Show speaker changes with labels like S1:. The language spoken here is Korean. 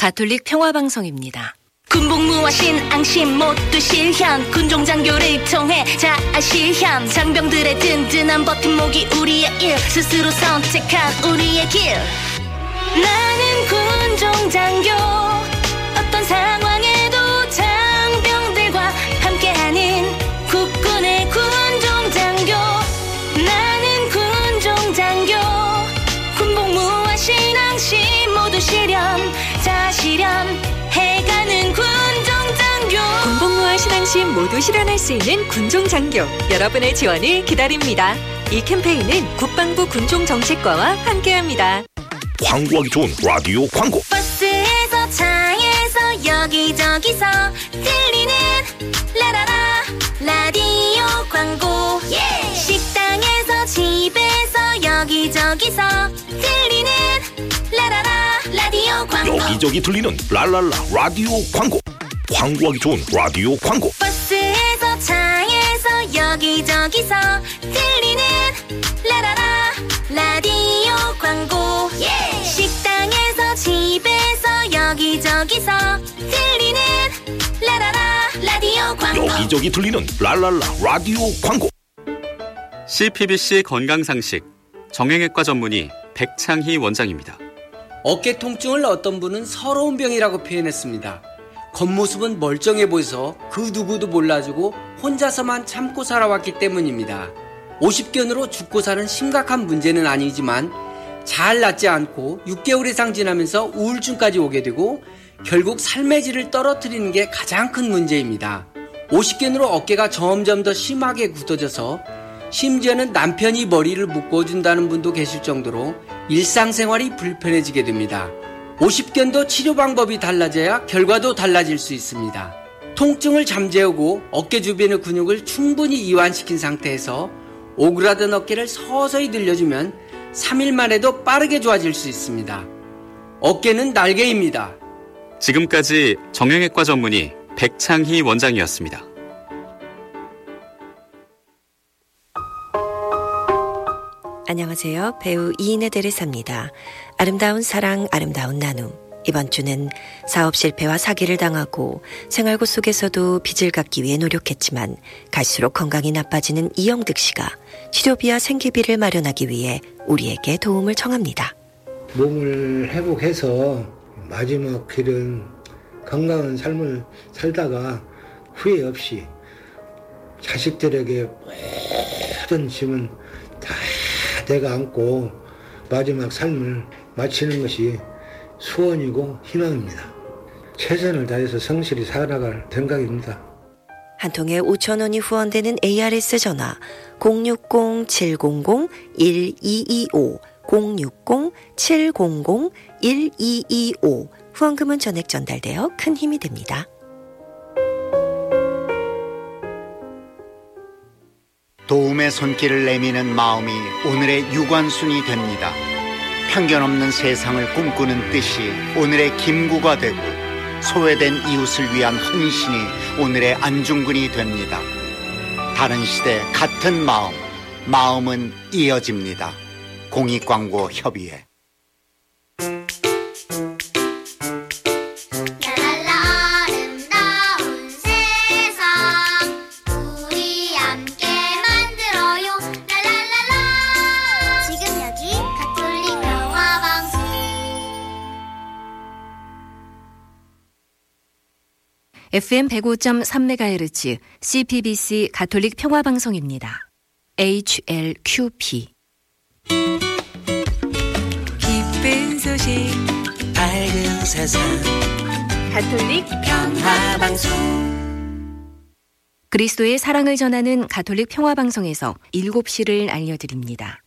S1: 가톨릭 평화방송입니다.
S2: 군복무와 신앙심 모두 실현 군종장교를 통해 자아실현 장병들의 든든한 버팀목이 우리의 일 스스로 선택한 우리의 길 나는 군종장교 어떤 상황에도 장병들과 함께하는 국군의 군종장교 나는 군종장교 군복무와 신앙심 모두 실현 자아실현 해가는 군종장교
S1: 군복무와 신앙심 모두 실현할 수 있는 군종장교 여러분의 지원을 기다립니다. 이 캠페인은 국방부 군종정책과와 함께합니다.
S3: 광고하기 좋은 라디오 광고.
S2: 버스에서 차에서 여기저기서 들리는 라라라 라디오 광고 식당에서 집에서 여기저기서 들리는 라라라 라디오 광고
S3: 여기저기 들리는 랄랄라 라디오 광고. 광고하기 좋은 라디오 광고.
S2: 버스에서 차에서 여기저기서 들리는 라라라 라디오 광고 식당에서 집에서 여기저기서 들리는 라라라 라디오 광고
S3: 여기저기 들리는 랄랄라 라디오 광고.
S4: CPBC 건강상식 정형외과 전문의 백창희 원장입니다.
S5: 어깨 통증을 어떤 분은 서러운 병이라고 표현했습니다. 겉모습은 멀쩡해 보여서 그 누구도 몰라주고 혼자서만 참고 살아왔기 때문입니다. 50견으로 죽고 사는 심각한 문제는 아니지만 잘 낫지 않고 6개월 이상 지나면서 우울증까지 오게 되고 결국 삶의 질을 떨어뜨리는 게 가장 큰 문제입니다. 50견으로 어깨가 점점 더 심하게 굳어져서 심지어는 남편이 머리를 묶어준다는 분도 계실 정도로 일상생활이 불편해지게 됩니다. 50견도 치료 방법이 달라져야 결과도 달라질 수 있습니다. 통증을 잠재우고 어깨 주변의 근육을 충분히 이완시킨 상태에서 오그라든 어깨를 서서히 늘려주면 3일 만에도 빠르게 좋아질 수 있습니다. 어깨는 날개입니다.
S4: 지금까지 정형외과 전문의 백창희 원장이었습니다.
S6: 안녕하세요. 배우 이인의 데레사입니다. 아름다운 사랑, 아름다운 나눔. 이번 주는 사업 실패와 사기를 당하고 생활고 속에서도 빚을 갚기 위해 노력했지만 갈수록 건강이 나빠지는 이영득 씨가 치료비와 생계비를 마련하기 위해 우리에게 도움을 청합니다.
S7: 몸을 회복해서 마지막 길은 건강한 삶을 살다가 후회 없이 자식들에게 모든 짐은 다 내가 안고 마지막 삶을 마치는 것이 소원이고 희망입니다. 최선을 다해서 성실히 살아갈 생각입니다.
S6: 한 통에 5,000원이 후원되는 ARS 전화 060-700-1225 060-700-1225 후원금은 전액 전달되어 큰 힘이 됩니다.
S8: 도움의 손길을 내미는 마음이 오늘의 유관순이 됩니다. 편견 없는 세상을 꿈꾸는 뜻이 오늘의 김구가 되고 소외된 이웃을 위한 헌신이 오늘의 안중근이 됩니다. 다른 시대 같은 마음, 마음은 이어집니다. 공익광고협의회.
S1: FM 105.3MHz CPBC 가톨릭 평화방송입니다. HLQP
S9: 기쁜 소식 밝은 세상
S1: 가톨릭
S9: 평화방송
S1: 그리스도의 사랑을 전하는 가톨릭 평화방송에서 7시를 알려드립니다.